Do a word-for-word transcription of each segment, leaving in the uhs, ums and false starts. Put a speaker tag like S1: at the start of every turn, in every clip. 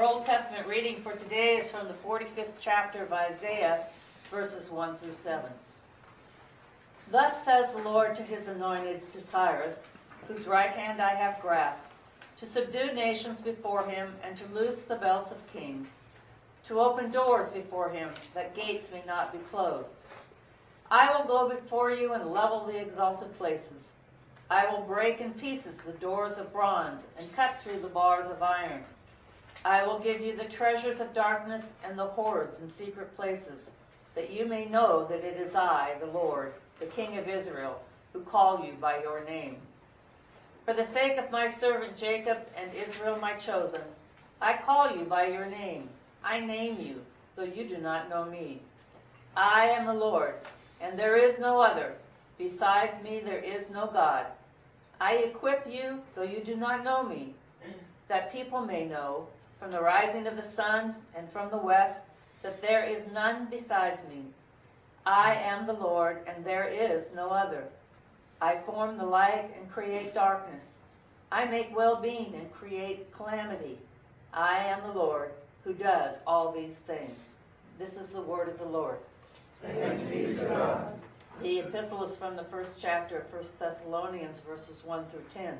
S1: Our Old Testament reading for today is from the forty-fifth chapter of Isaiah, verses one through seven. Thus says the Lord to his anointed, to Cyrus, whose right hand I have grasped, to subdue nations before him, and to loose the belts of kings, to open doors before him, that gates may not be closed. I will go before you and level the exalted places. I will break in pieces the doors of bronze and cut through the bars of iron. I will give you the treasures of darkness and the hoards in secret places, that you may know that it is I, the Lord, the King of Israel, who call you by your name. For the sake of my servant Jacob and Israel my chosen, I call you by your name. I name you, though you do not know me. I am the Lord, and there is no other. Besides me there is no God. I equip you, though you do not know me, that people may know, from the rising of the sun and from the west, that there is none besides me. I am the Lord, and there is no other. I form the light and create darkness. I make well-being and create calamity. I am the Lord, who does all these things. This is the word of the Lord.
S2: Thanks be to God.
S1: The epistle is from the first chapter of First Thessalonians, verses one through ten.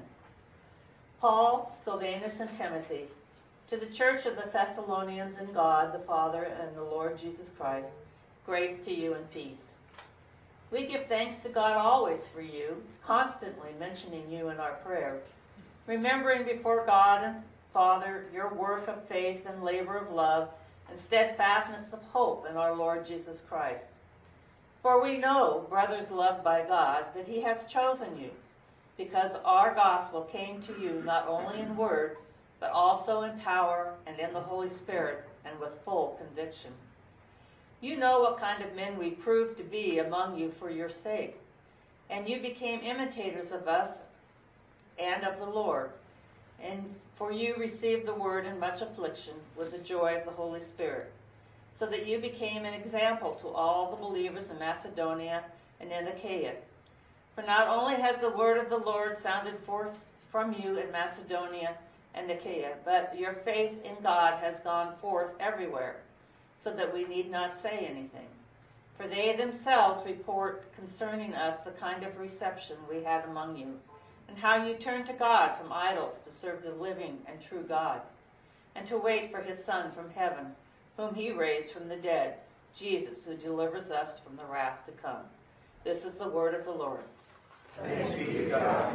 S1: Paul, Silvanus, and Timothy, to the church of the Thessalonians in God, the Father, and the Lord Jesus Christ, grace to you and peace. We give thanks to God always for you, constantly mentioning you in our prayers, remembering before God and Father your work of faith and labor of love and steadfastness of hope in our Lord Jesus Christ. For we know, brothers loved by God, that he has chosen you, because our gospel came to you not only in word, but also in power and in the Holy Spirit and with full conviction. You know what kind of men we proved to be among you for your sake, and you became imitators of us and of the Lord. And for you received the word in much affliction with the joy of the Holy Spirit, so that you became an example to all the believers in Macedonia and in Achaia. For not only has the word of the Lord sounded forth from you in Macedonia and Achaia, but your faith in God has gone forth everywhere, so that we need not say anything. For they themselves report concerning us the kind of reception we had among you, and how you turned to God from idols to serve the living and true God, and to wait for his Son from heaven, whom he raised from the dead, Jesus, who delivers us from the wrath to come. This is the word of the Lord.
S2: Thanks be to God.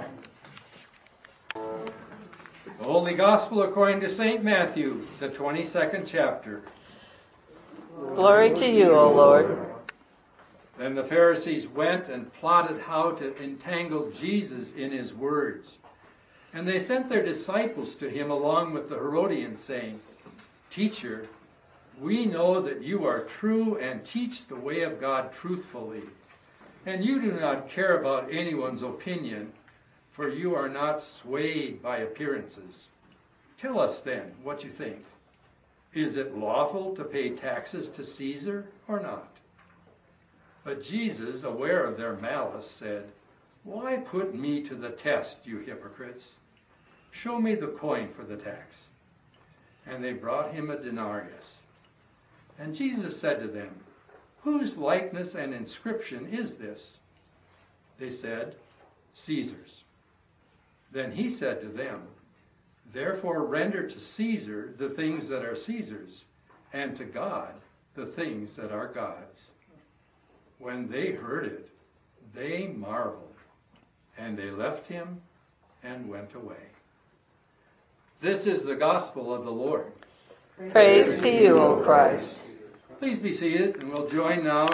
S3: The Holy Gospel according to Saint Matthew, the twenty-second chapter.
S1: Glory to you, O Lord.
S3: Then the Pharisees went and plotted how to entangle Jesus in his words. And they sent their disciples to him along with the Herodians, saying, Teacher, we know that you are true and teach the way of God truthfully, and you do not care about anyone's opinion, for you are not swayed by appearances. Tell us then what you think. Is it lawful to pay taxes to Caesar or not? But Jesus, aware of their malice, said, Why put me to the test, you hypocrites? Show me the coin for the tax. And they brought him a denarius. And Jesus said to them, Whose likeness and inscription is this? They said, Caesar's. Then he said to them, Therefore render to Caesar the things that are Caesar's, and to God the things that are God's. When they heard it, they marveled, and they left him and went away. This is the gospel of the Lord.
S1: Praise to you, O Christ.
S3: Please be seated, and we'll join now.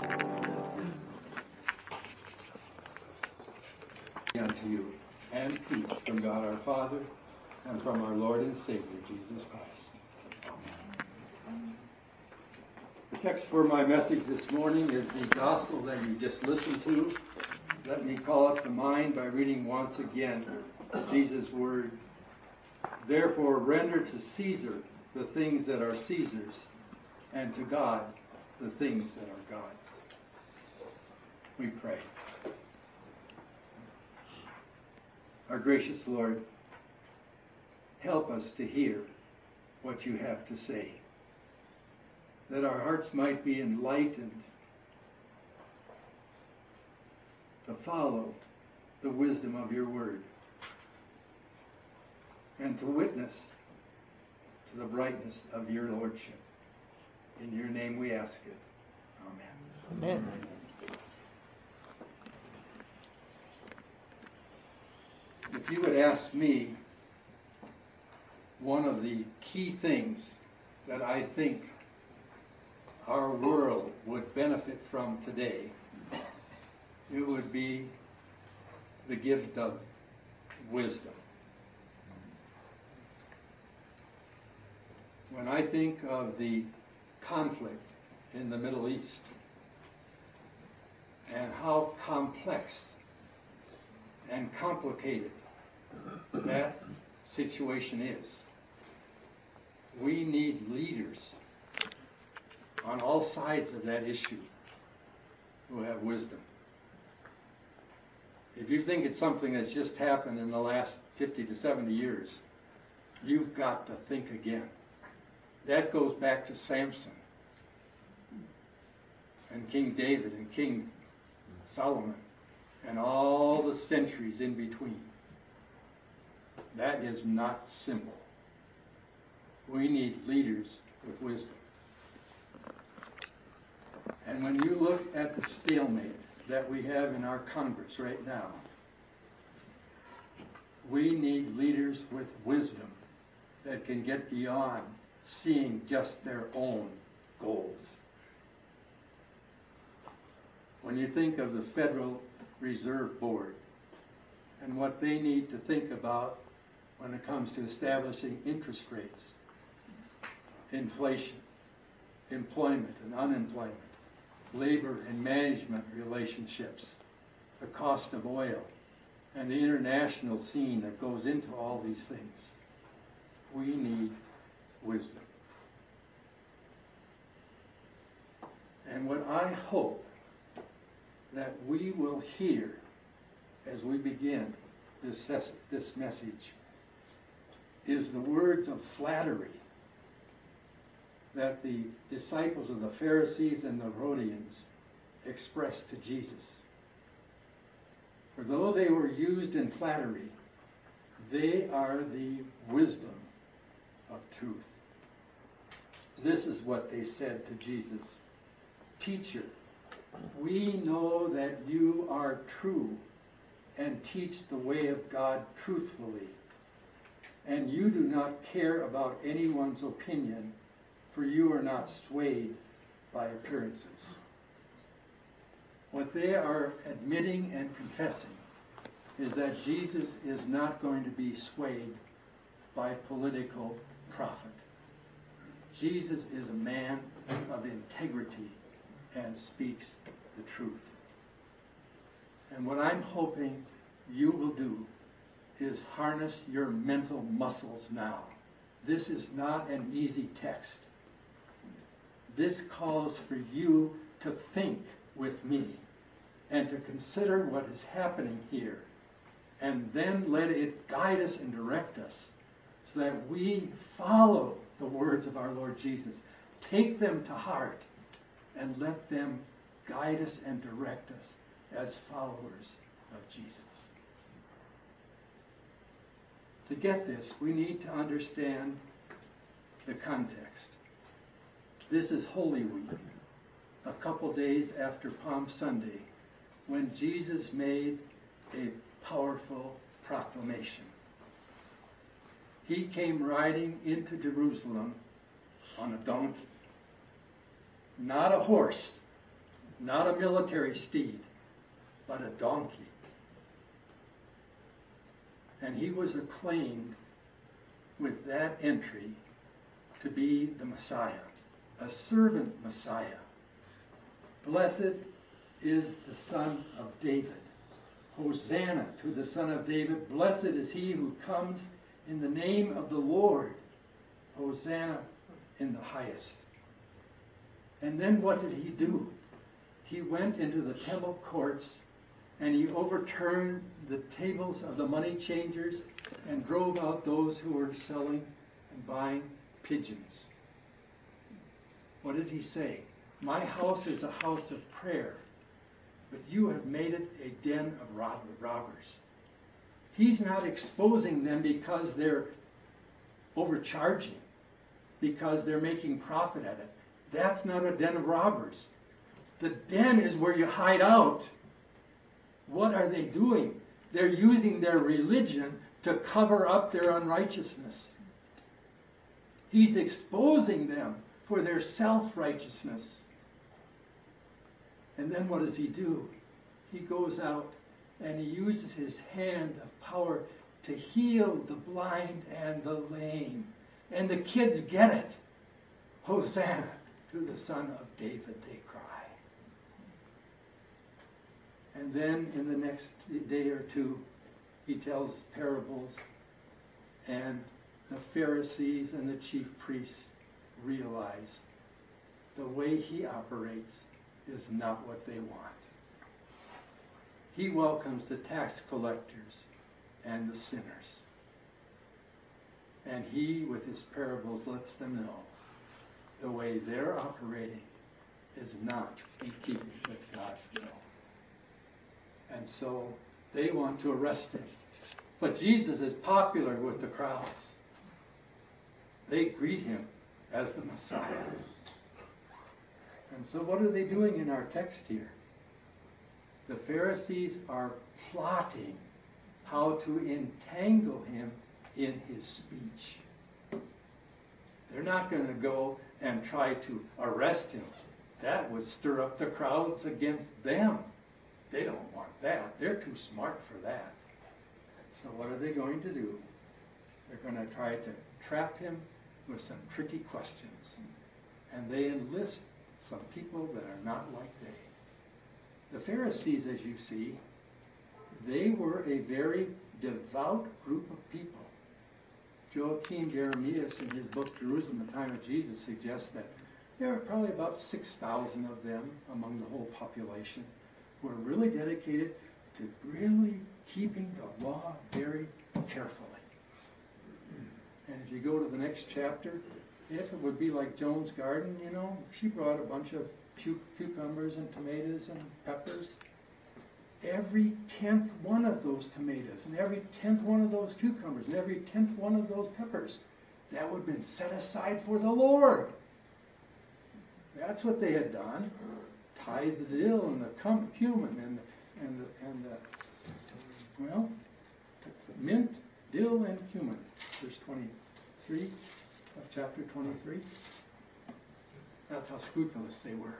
S3: Unto you, and peace from God our Father, and from our Lord and Savior, Jesus Christ. Amen. The text for my message this morning is the gospel that you just listened to. Let me call it to mind by reading once again Jesus' word. Therefore render to Caesar the things that are Caesar's, and to God the things that are God's. We pray. Our gracious Lord, help us to hear what you have to say, that our hearts might be enlightened to follow the wisdom of your word and to witness to the brightness of your lordship. In your name we ask it. Amen.
S4: Amen.
S3: If you would ask me, one of the key things that I think our world would benefit from today, it would be the gift of wisdom. When I think of the conflict in the Middle East and how complex and complicated that situation is, we need leaders on all sides of that issue who have wisdom. If you think it's something that's just happened in the last fifty to seventy years, you've got to think again. That goes back to Samson and King David and King Solomon and all the centuries in between. That is not simple. We need leaders with wisdom. And when you look at the stalemate that we have in our Congress right now, we need leaders with wisdom that can get beyond seeing just their own goals. When you think of the Federal Reserve Board and what they need to think about when it comes to establishing interest rates, inflation, employment and unemployment, labor and management relationships, the cost of oil, and the international scene that goes into all these things, we need wisdom. And what I hope that we will hear as we begin this, this message is the words of flattery that the disciples of the Pharisees and the Herodians expressed to Jesus. For though they were used in flattery, they are the wisdom of truth. This is what they said to Jesus. Teacher, we know that you are true and teach the way of God truthfully, and you do not care about anyone's opinion, for you are not swayed by appearances. What they are admitting and confessing is that Jesus is not going to be swayed by political profit. Jesus is a man of integrity and speaks the truth. And what I'm hoping you will do is harness your mental muscles now. This is not an easy text. This calls for you to think with me and to consider what is happening here, and then let it guide us and direct us so that we follow the words of our Lord Jesus. Take them to heart and let them guide us and direct us as followers of Jesus. To get this, we need to understand the context. This is Holy Week, a couple days after Palm Sunday, when Jesus made a powerful proclamation. He came riding into Jerusalem on a donkey. Not a horse, not a military steed, but a donkey. And he was acclaimed with that entry to be the Messiah, a servant Messiah. Blessed is the Son of David. Hosanna to the Son of David. Blessed is he who comes in the name of the Lord. Hosanna in the highest. And then what did he do? He went into the temple courts and he overturned the tables of the money changers and drove out those who were selling and buying pigeons. What did he say? My house is a house of prayer, but you have made it a den of robbers. He's not exposing them because they're overcharging, because they're making profit at it. That's not a den of robbers. The den is where you hide out. What are they doing? They're using their religion to cover up their unrighteousness. He's exposing them for their self-righteousness. And then what does he do? He goes out and he uses his hand of power to heal the blind and the lame. And the kids get it. Hosanna to the Son of David, they cry. And then in the next day or two, he tells parables, and the Pharisees and the chief priests realize the way he operates is not what they want. He welcomes the tax collectors and the sinners. And he, with his parables, lets them know the way they're operating is not in keeping with God's will. And so they want to arrest him. But Jesus is popular with the crowds. They greet him as the Messiah. And so what are they doing in our text here? The Pharisees are plotting how to entangle him in his speech. They're not going to go and try to arrest him. That would stir up the crowds against them. They don't want that. They're too smart for that. So what are they going to do? They're going to try to trap him with some tricky questions. And they enlist some people that are not like they. The Pharisees, as you see, they were a very devout group of people. Joachim Jeremias, in his book Jerusalem, the Time of Jesus, suggests that there were probably about six thousand of them among the whole population who were really dedicated to really keeping the law very carefully. And if you go to the next chapter, if it would be like Joan's garden, you know, she brought a bunch of cu- cucumbers and tomatoes and peppers. Every tenth one of those tomatoes and every tenth one of those cucumbers and every tenth one of those peppers, that would have been set aside for the Lord. That's what they had done. Tithe the dill and the cum- cumin and the, and the, and the, well, mint, dill, and cumin. Verse twenty-three of chapter twenty-three. That's how scrupulous they were.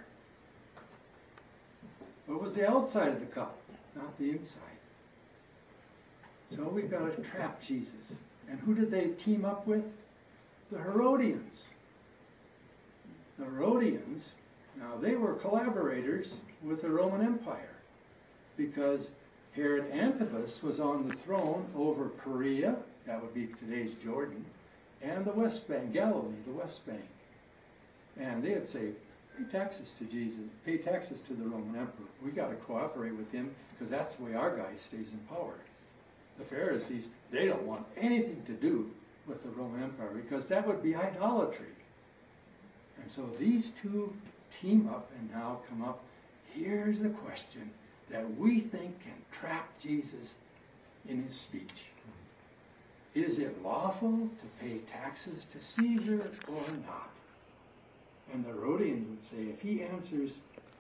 S3: What was the outside of the cup, not the inside? So we've got to trap Jesus. And who did they team up with? The Herodians. The Herodians, now they were collaborators with the Roman Empire because Herod Antipas was on the throne over Perea, that would be today's Jordan, and the West Bank, Galilee, the West Bank. And they'd say, pay taxes to Jesus, pay taxes to the Roman emperor. We got to cooperate with him because that's the way our guy stays in power. The Pharisees, they don't want anything to do with the Roman Empire because that would be idolatry. And so these two team up and now come up. Here's the question that we think can trap Jesus in his speech. Is it lawful to pay taxes to Caesar or not? And the Herodians would say, if he answers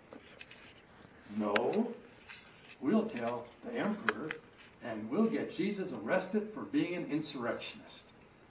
S3: no, we'll tell the emperor and we'll get Jesus arrested for being an insurrectionist.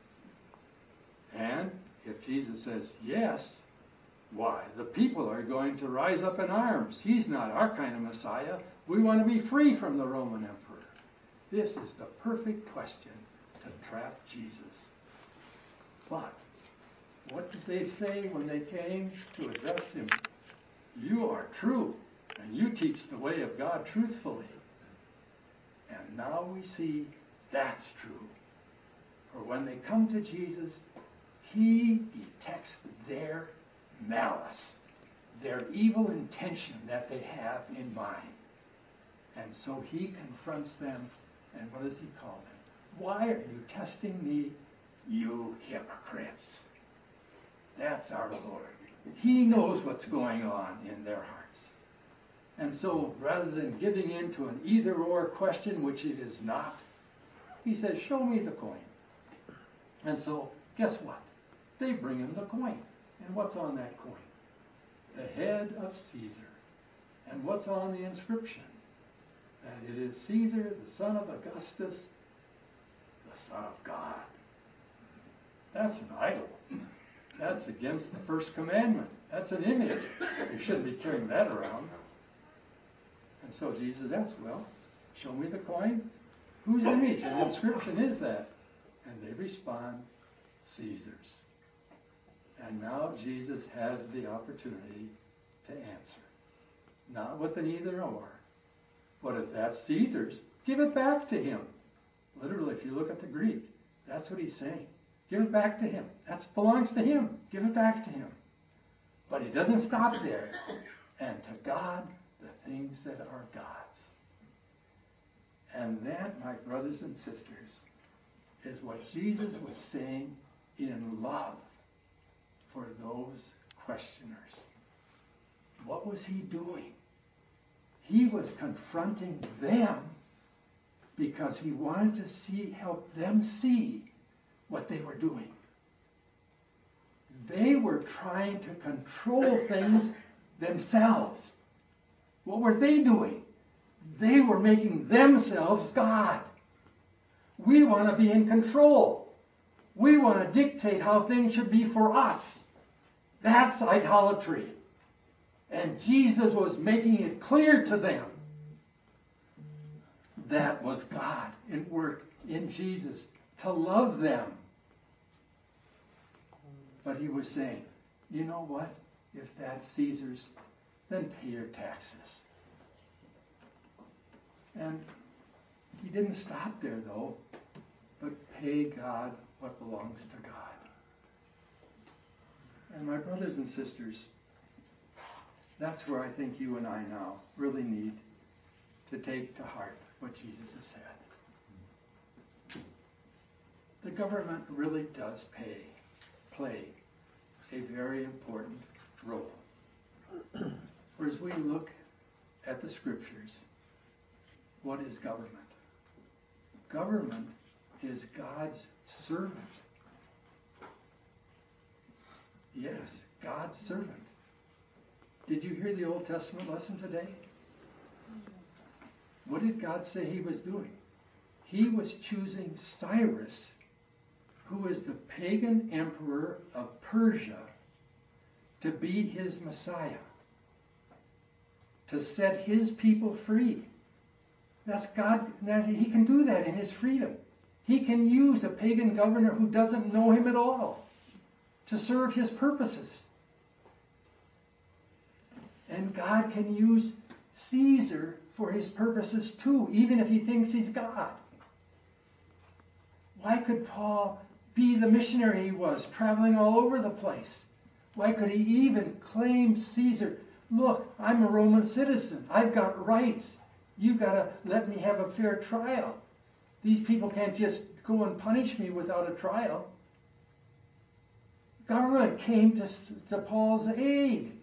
S3: And if Jesus says yes, why, the people are going to rise up in arms. He's not our kind of Messiah. We want to be free from the Roman emperor. This is the perfect question to trap Jesus. But what did they say when they came to address him? You are true, and you teach the way of God truthfully. And now we see that's true. For when they come to Jesus, he detects their malice, their evil intention that they have in mind. And so he confronts them, and what does he call them? Why are you testing me, you hypocrites? That's our Lord. He knows what's going on in their hearts. And so rather than giving in to an either-or question, which it is not, he says, show me the coin. And so, guess what? They bring him the coin. And what's on that coin? The head of Caesar. And what's on the inscription? That it is Caesar, the son of Augustus, the son of God. That's an idol. That's against the first commandment. That's an image. You shouldn't be carrying that around. And so Jesus asks, well, show me the coin. Whose image and inscription is that? And they respond, Caesar's. And now Jesus has the opportunity to answer. Not with an either or. But if that's Caesar's, give it back to him. Literally, if you look at the Greek, that's what he's saying. Give it back to him. That belongs to him. Give it back to him. But he doesn't stop there. And to God, the things that are God's. And that, my brothers and sisters, is what Jesus was saying in love for those questioners. What was he doing? He was confronting them because he wanted to see, help them see what they were doing. They were trying to control things themselves. What were they doing? They were making themselves God. We want to be in control. We want to dictate how things should be for us. That's idolatry. And Jesus was making it clear to them. That was God in work in Jesus to love them. But he was saying, you know what? If that's Caesar's, then pay your taxes. And he didn't stop there, though, but pay God what belongs to God. And my brothers and sisters, that's where I think you and I now really need to take to heart what Jesus has said. The government really does pay, play a very important role. For as we look at the scriptures, what is government? Government is God's servant. Yes, God's servant. Did you hear the Old Testament lesson today? What did God say he was doing? He was choosing Cyrus, who is the pagan emperor of Persia, to be his Messiah, to set his people free. That's God. Now, he can do that in his freedom. He can use a pagan governor who doesn't know him at all to serve his purposes. And God can use Caesar for his purposes too, even if he thinks he's God. Why could Paul be the missionary he was, traveling all over the place? Why could he even claim Caesar? Look, I'm a Roman citizen. I've got rights. You've got to let me have a fair trial. These people can't just go and punish me without a trial. Government came to, to Paul's aid.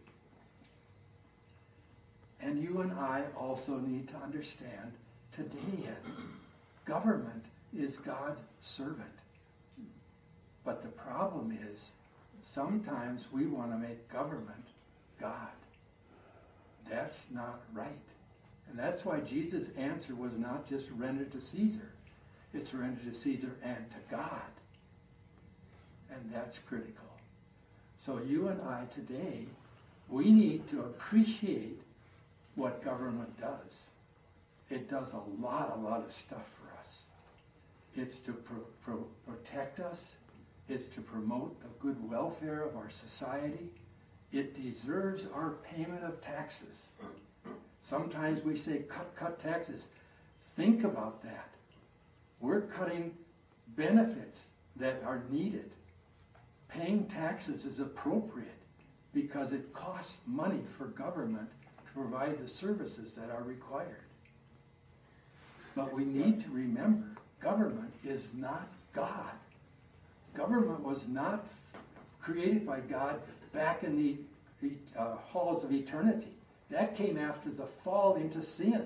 S3: And you and I also need to understand today, government is God's servant. But the problem is, sometimes we want to make government God. That's not right. And that's why Jesus' answer was not just render to Caesar. It's render to Caesar and to God. And that's critical. So you and I today, we need to appreciate what government does. It does a lot, a lot of stuff for us. It's to pro- pro- protect us. It's to promote the good welfare of our society. It deserves our payment of taxes. Sometimes we say, cut, cut taxes. Think about that. We're cutting benefits that are needed. Paying taxes is appropriate because it costs money for government to provide the services that are required. But we need to remember, government is not God. Government was not created by God back in the, the uh, halls of eternity. That came after the fall into sin.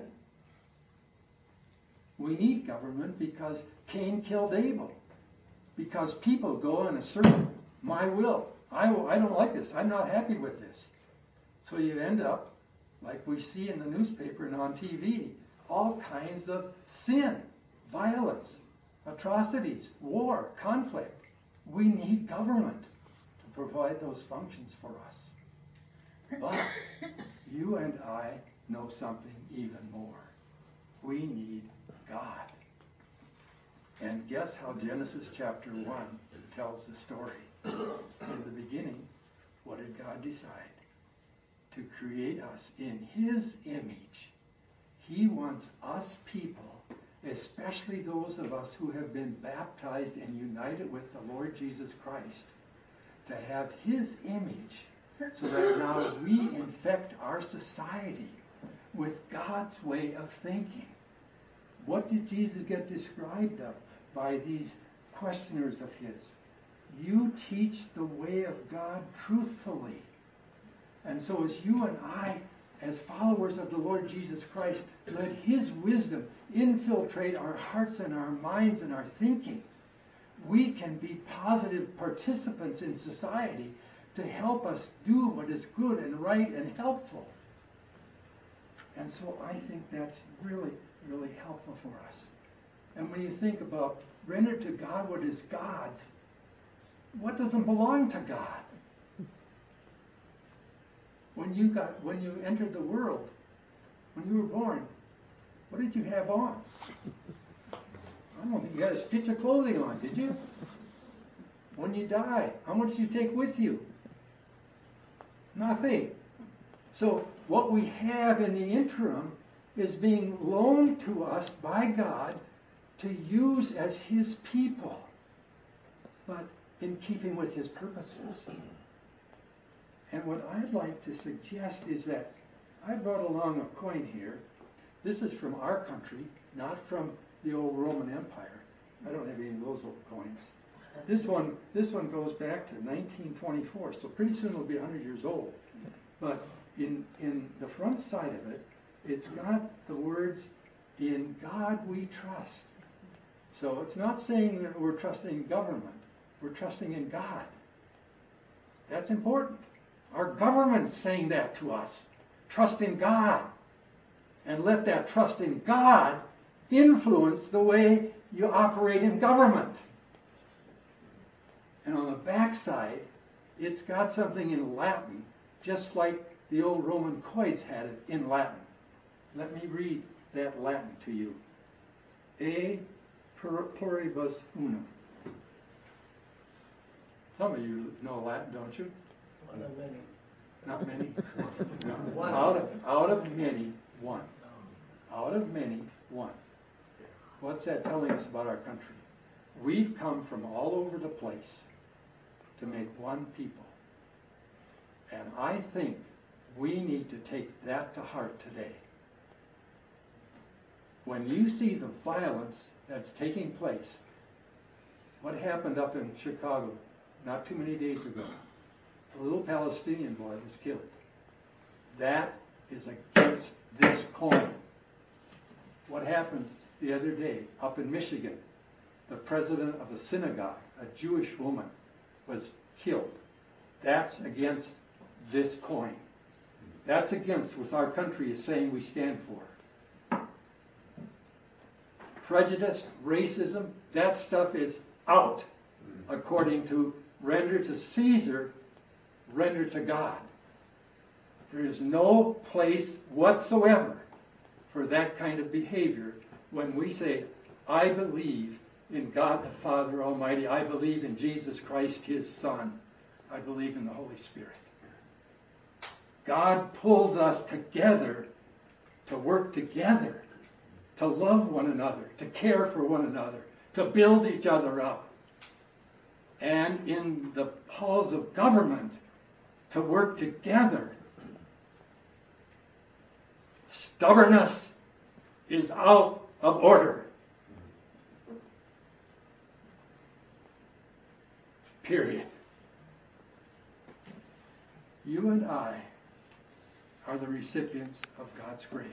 S3: We need government because Cain killed Abel. Because people go and assert my will. I, I don't like this. I'm not happy with this. So you end up, like we see in the newspaper and on T V, all kinds of sin, violence, atrocities, war, conflict. We need government to provide those functions for us. But you and I know something even more. We need God. And guess how Genesis chapter one tells the story. In the beginning, what did God decide? To create us in His image. He wants us people, especially those of us who have been baptized and united with the Lord Jesus Christ, to have His image so that now we infect our society with God's way of thinking. What did Jesus get described of by these questioners of His? You teach the way of God truthfully. And so as you and I, as followers of the Lord Jesus Christ, let His wisdom infiltrate our hearts and our minds and our thinking, we can be positive participants in society to help us do what is good and right and helpful. And so I think that's really, really helpful for us. And when you think about render to God what is God's, what doesn't belong to God? When you got when you entered the world, when you were born, what did you have on? I don't think you had a stitch of clothing on, did you? When you die, how much do you take with you? Nothing. So what we have in the interim is being loaned to us by God to use as His people, but in keeping with His purposes. And what I'd like to suggest is that I brought along a coin here. This is from our country, not from the old Roman Empire. I don't have any of those old coins. This one, this one goes back to nineteen twenty-four, so pretty soon it'll be one hundred years old. But in, in the front side of it, it's got the words, "In God we trust." So it's not saying that we're trusting government. We're trusting in God. That's important. Our government's saying that to us. Trust in God. And let that trust in God influence the way you operate in government. And on the back side, it's got something in Latin, just like the old Roman coins had it in Latin. Let me read that Latin to you. E pluribus unum. Some of you know Latin, don't you?
S2: One of many.
S3: Not many? No.
S2: One.
S3: Out of, out of many, one. Out of many, one. What's that telling us about our country? We've come from all over the place to make one people. And I think we need to take that to heart today. When you see the violence that's taking place, what happened up in Chicago not too many days ago? A little Palestinian boy was killed. That is against this coin. What happened the other day up in Michigan? The president of a synagogue, a Jewish woman, was killed. That's against this coin. That's against what our country is saying we stand for. Prejudice, racism, that stuff is out according to render to Caesar, render to God. There is no place whatsoever for that kind of behavior when we say, I believe in God the Father Almighty. I believe in Jesus Christ, His Son. I believe in the Holy Spirit. God pulls us together to work together, to love one another, to care for one another, to build each other up. And in the halls of government, to work together. Stubbornness is out of order. Period. You and I are the recipients of God's grace.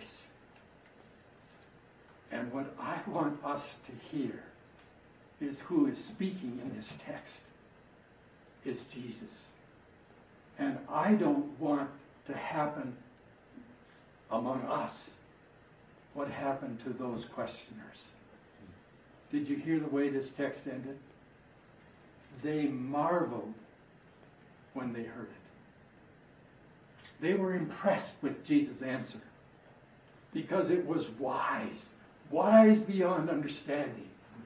S3: And what I want us to hear is who is speaking in this text is Jesus. And I don't want to happen among us what happened to those questioners. Did you hear the way this text ended? They marveled when they heard it. They were impressed with Jesus' answer because it was wise, wise beyond understanding.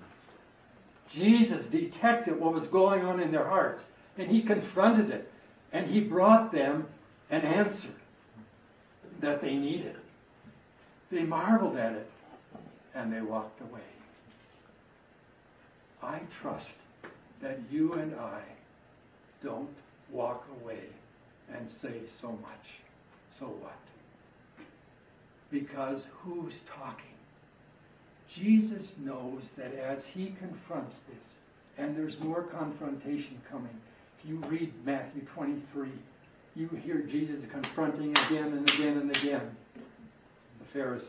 S3: Jesus detected what was going on in their hearts, and he confronted it, and he brought them an answer that they needed. They marveled at it, and they walked away. I trust that you and I don't walk away and say so much. So what? Because who's talking? Jesus knows that as he confronts this, and there's more confrontation coming. If you read Matthew twenty-three, you hear Jesus confronting again and again and again the Pharisees.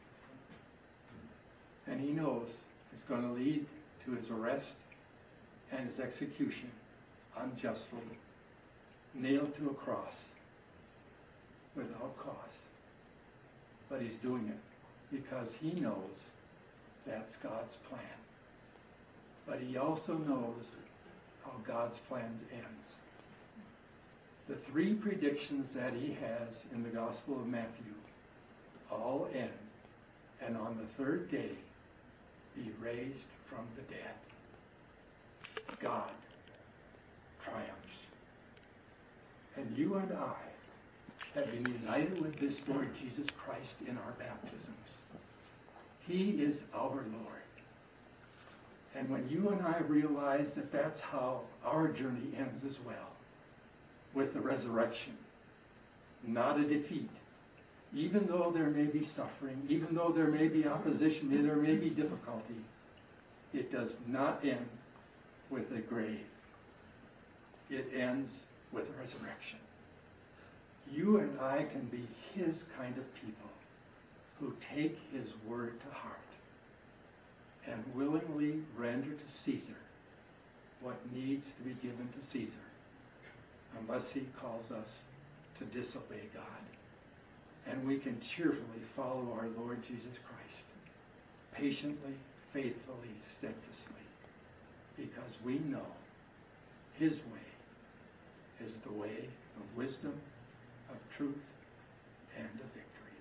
S3: And he knows it's going to lead to his arrest and his execution unjustly, nailed to a cross without cause. But he's doing it because he knows that's God's plan. But he also knows how God's plan ends. The three predictions that he has in the Gospel of Matthew all end, and on the third day be raised from the dead. God triumphs. And you and I have been united with this Lord Jesus Christ in our baptisms. He is our Lord. And when you and I realize that that's how our journey ends as well, with the resurrection, not a defeat, even though there may be suffering, even though there may be opposition, there may be difficulty, it does not end with a grave. It ends with a resurrection. You and I can be his kind of people who take his word to heart and willingly render to Caesar what needs to be given to Caesar, unless he calls us to disobey God. And we can cheerfully follow our Lord Jesus Christ, patiently, faithfully, steadfastly, because we know his way is the way of wisdom, of truth, and of victory.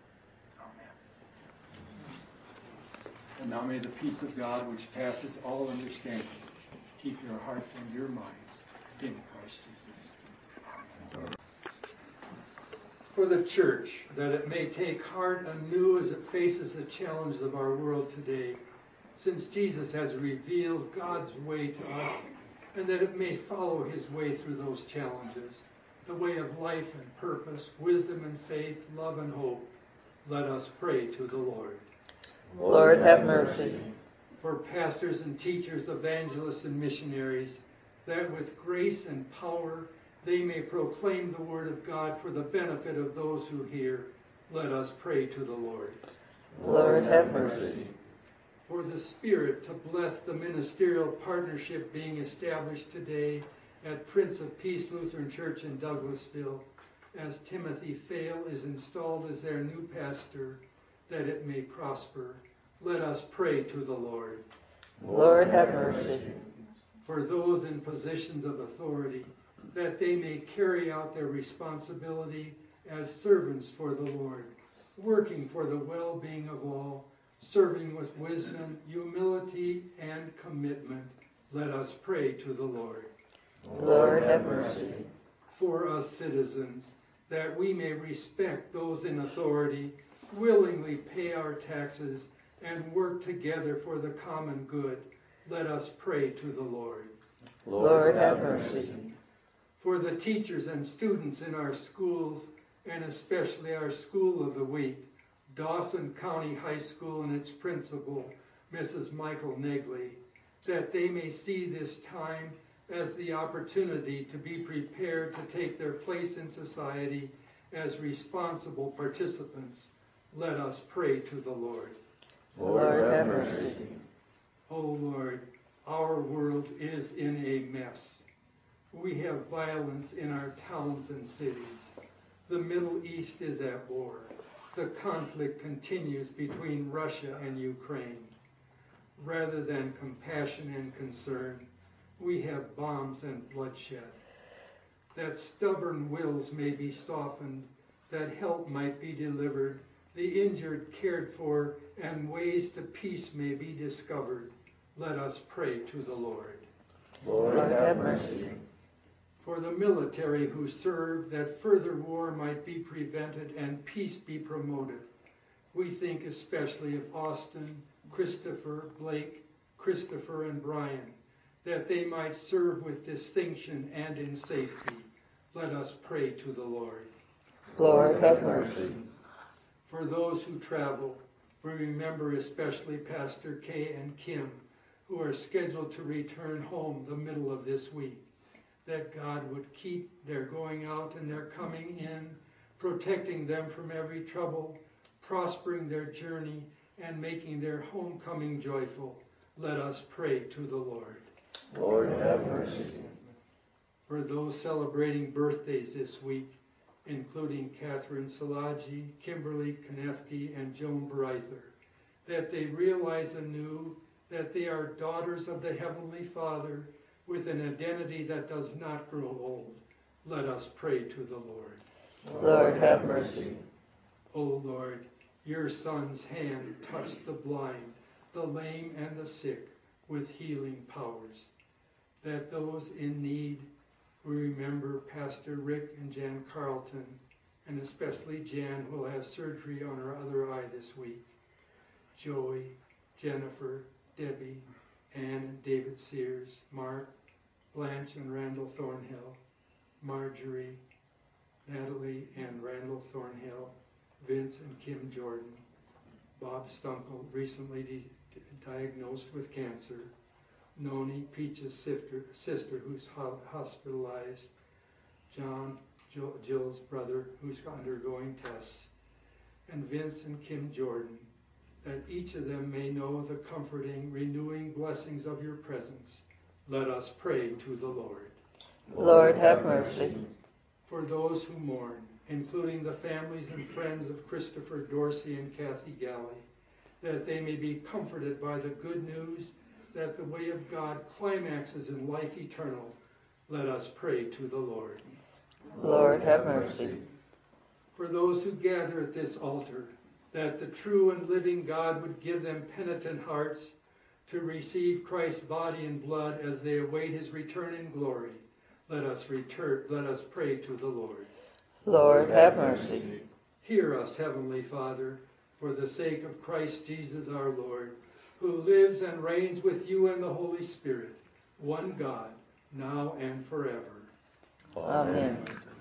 S3: Amen. And now may the peace of God, which passes all understanding, keep your hearts and your minds in Christ Jesus. Amen. For the church, that it may take heart anew as it faces the challenges of our world today, since Jesus has revealed God's way to us, and that it may follow his way through those challenges, the way of life and purpose, wisdom and faith, love and hope. Let us pray to the Lord.
S1: Lord, have mercy.
S3: For pastors and teachers, evangelists and missionaries, that with grace and power they may proclaim the word of God for the benefit of those who hear, let us pray to the Lord.
S1: Lord, have mercy.
S3: For the Spirit to bless the ministerial partnership being established today at Prince of Peace Lutheran Church in Douglasville, as Timothy Fail is installed as their new pastor, that it may prosper. Let us pray to the Lord.
S1: Lord, have mercy.
S3: For those in positions of authority, that they may carry out their responsibility as servants for the Lord, working for the well-being of all, serving with wisdom, humility, and commitment. Let us pray to the Lord.
S1: Lord, have mercy.
S3: For us citizens, that we may respect those in authority, willingly pay our taxes, and work together for the common good, let us pray to the Lord.
S1: Lord, have mercy.
S3: For the teachers and students in our schools, and especially our School of the Week, Dawson County High School and its principal, Missus Michael Negley, that they may see this time
S4: as the opportunity to be prepared to take their place in society as responsible participants. Let us pray to the Lord.
S2: Lord, have mercy.
S4: O Lord, our world is in a mess. We have violence in our towns and cities. The Middle East is at war. The conflict continues between Russia and Ukraine. Rather than compassion and concern, we have bombs and bloodshed. That stubborn wills may be softened, that help might be delivered, the injured cared for, and ways to peace may be discovered. Let us pray to the Lord.
S2: Lord, have mercy.
S4: For the military who serve, that further war might be prevented and peace be promoted. We think especially of Austin, Christopher, Blake, Christopher, and Brian, that they might serve with distinction and in safety. Let us pray to the Lord.
S2: Lord, have mercy.
S4: For those who travel, we remember especially Pastor Kay and Kim, who are scheduled to return home the middle of this week, that God would keep their going out and their coming in, protecting them from every trouble, prospering their journey, and making their homecoming joyful. Let us pray to the Lord.
S2: Lord, have mercy.
S4: For those celebrating birthdays this week, including Catherine Salaji, Kimberly Knefke, and Joan Bereither, that they realize anew that they are daughters of the Heavenly Father with an identity that does not grow old. Let us pray to the Lord.
S2: Lord, have mercy.
S4: O Lord, your Son's hand touched the blind, the lame, and the sick with healing powers, that those in need, we remember Pastor Rick and Jan Carlton, and especially Jan, who will have surgery on her other eye this week. Joey, Jennifer, Debbie, Ann and David Sears, Mark, Blanche and Randall Thornhill, Marjorie, Natalie and Randall Thornhill, Vince and Kim Jordan, Bob Stunkel, recently di- diagnosed with cancer, Noni, Peach's sister, sister who's ho- hospitalized, John, Jill, Jill's brother, who's undergoing tests, and Vince and Kim Jordan, that each of them may know the comforting, renewing blessings of your presence. Let us pray to the Lord.
S2: Lord, have mercy.
S4: For those who mourn, including the families and friends of Christopher Dorsey and Kathy Galley, that they may be comforted by the good news that the way of God climaxes in life eternal. Let us pray to the Lord.
S2: Lord, have mercy.
S4: For those who gather at this altar, that the true and living God would give them penitent hearts to receive Christ's body and blood as they await his return in glory. Let us return, let us pray to the Lord.
S2: Lord, have mercy.
S4: Hear us, Heavenly Father, for the sake of Christ Jesus our Lord, who lives and reigns with you and the Holy Spirit, one God, now and forever.
S2: Amen.